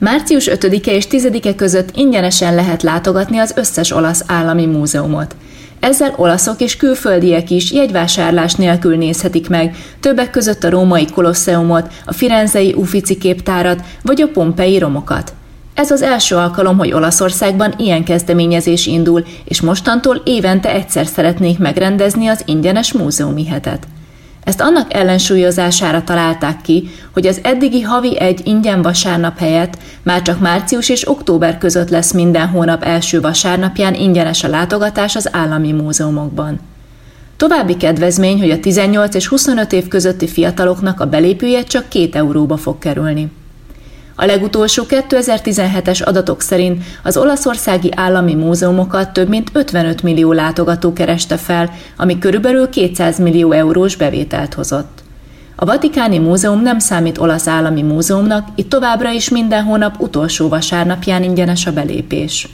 Március 5-e és 10-e között ingyenesen lehet látogatni az összes olasz állami múzeumot. Ezzel olaszok és külföldiek is jegyvásárlás nélkül nézhetik meg, többek között a római Kolosseumot, a firenzei Uffizi képtárat vagy a pompei romokat. Ez az első alkalom, hogy Olaszországban ilyen kezdeményezés indul, és mostantól évente egyszer szeretnék megrendezni az ingyenes múzeumi hetet. Ezt annak ellensúlyozására találták ki, hogy az eddigi havi egy ingyen vasárnap helyett már csak március és október között lesz minden hónap első vasárnapján ingyenes a látogatás az állami múzeumokban. További kedvezmény, hogy a 18 és 25 év közötti fiataloknak a belépőjegy csak 2 euróba fog kerülni. A legutolsó 2017-es adatok szerint az olaszországi állami múzeumokat több mint 55 millió látogató kereste fel, ami körülbelül 200 millió eurós bevételt hozott. A Vatikáni Múzeum nem számít olasz állami múzeumnak, itt továbbra is minden hónap utolsó vasárnapján ingyenes a belépés.